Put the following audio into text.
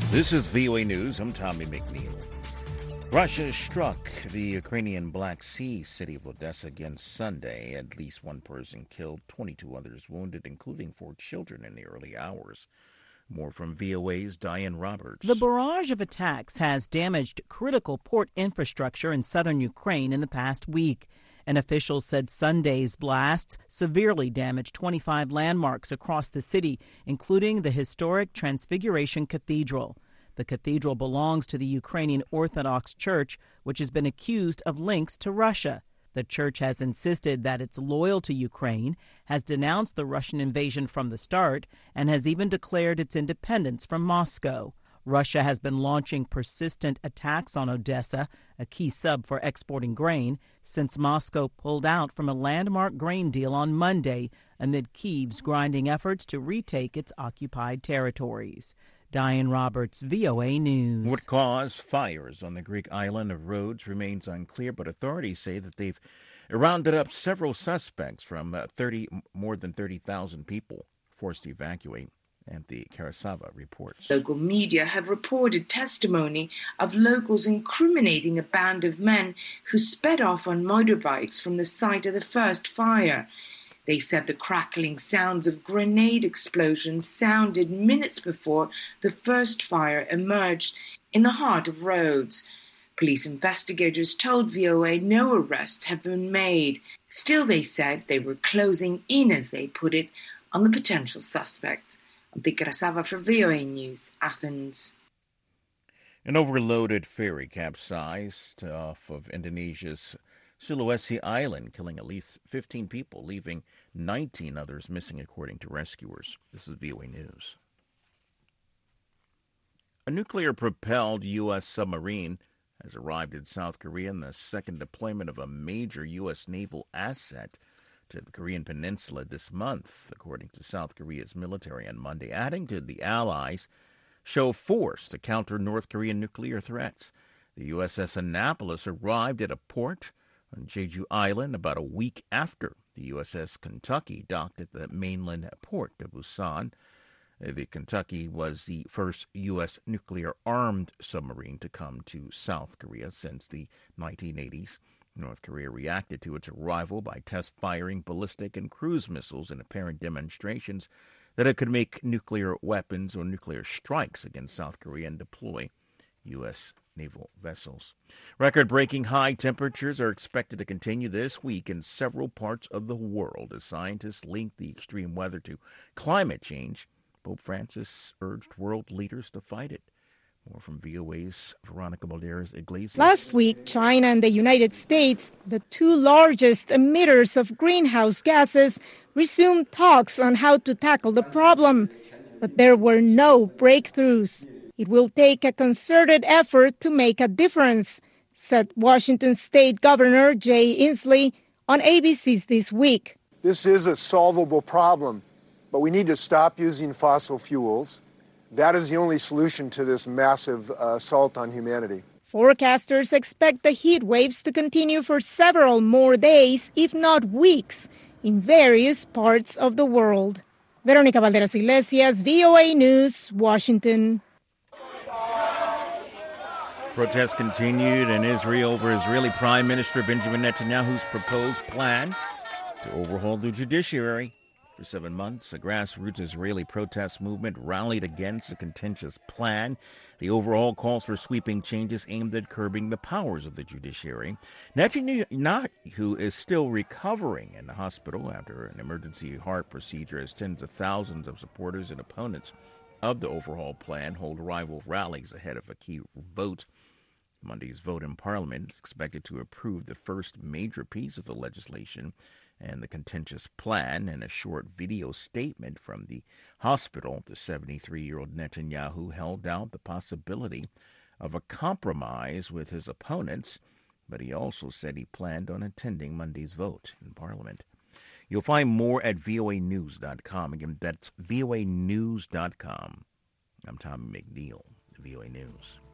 This is VOA News. I'm Tommy McNeil. Russia struck the Ukrainian Black Sea city of Odessa again Sunday. At least one person killed, 22 others wounded, including 4 children in the early hours. More from VOA's Diane Roberts. The barrage of attacks has damaged critical port infrastructure in southern Ukraine in the past week. An official said Sunday's blasts severely damaged 25 landmarks across the city, including the historic Transfiguration Cathedral. The cathedral belongs to the Ukrainian Orthodox Church, which has been accused of links to Russia. The church has insisted that it's loyal to Ukraine, has denounced the Russian invasion from the start, and has even declared its independence from Moscow. Russia has been launching persistent attacks on Odessa, a key sub for exporting grain, since Moscow pulled out from a landmark grain deal on Monday amid Kyiv's grinding efforts to retake its occupied territories. Diane Roberts, VOA News. What caused fires on the Greek island of Rhodes remains unclear, but authorities say that they've rounded up several suspects from more than 30,000 people forced to evacuate. Anthony Karasava reports. Local media have reported testimony of locals incriminating a band of men who sped off on motorbikes from the site of the first fire. They said the crackling sounds of grenade explosions sounded minutes before the first fire emerged in the heart of Rhodes. Police investigators told VOA no arrests have been made. Still, they said they were closing in, as they put it, on the potential suspects. Anthony Karasava for VOA News, Athens. An overloaded ferry capsized off of Indonesia's Sulawesi Island, killing at least 15 people, leaving 19 others missing, according to rescuers. This is VOA News. A nuclear-propelled U.S. submarine has arrived in South Korea in the second deployment of a major U.S. naval asset to the Korean peninsula this month, according to South Korea's military on Monday, adding to the allies' show of force to counter North Korean nuclear threats. The USS Annapolis arrived at a port on Jeju Island about a week after the USS Kentucky docked at the mainland port of Busan. The Kentucky was the first U.S. nuclear-armed submarine to come to South Korea since the 1980s. North Korea reacted to its arrival by test-firing ballistic and cruise missiles in apparent demonstrations that it could make nuclear weapons or nuclear strikes against South Korea and deploy U.S. naval vessels. Record-breaking high temperatures are expected to continue this week in several parts of the world as scientists link the extreme weather to climate change. Pope Francis urged world leaders to fight it. More from VOA's Veronica Balderas Iglesias. Last week, China and the United States, the two largest emitters of greenhouse gases, resumed talks on how to tackle the problem. But there were no breakthroughs. It will take a concerted effort to make a difference, said Washington State Governor Jay Inslee on ABC's This Week. This is a solvable problem, but we need to stop using fossil fuels. That is the only solution to this massive assault on humanity. Forecasters expect the heat waves to continue for several more days, if not weeks, in various parts of the world. Veronica Balderas Iglesias, VOA News, Washington. Protests continued in Israel over Israeli Prime Minister Benjamin Netanyahu's proposed plan to overhaul the judiciary. For 7 months, a grassroots Israeli protest movement rallied against the contentious plan. The overall calls for sweeping changes aimed at curbing the powers of the judiciary. Netanyahu is still recovering in the hospital after an emergency heart procedure, as tens of thousands of supporters and opponents of the overhaul plan hold rival rallies ahead of a key vote. Monday's vote in Parliament is expected to approve the first major piece of the legislation and the contentious plan. In a short video statement from the hospital, the 73-year-old Netanyahu held out the possibility of a compromise with his opponents, but he also said he planned on attending Monday's vote in Parliament. You'll find more at voanews.com. Again, that's voanews.com. I'm Tommy McNeil, VOA News.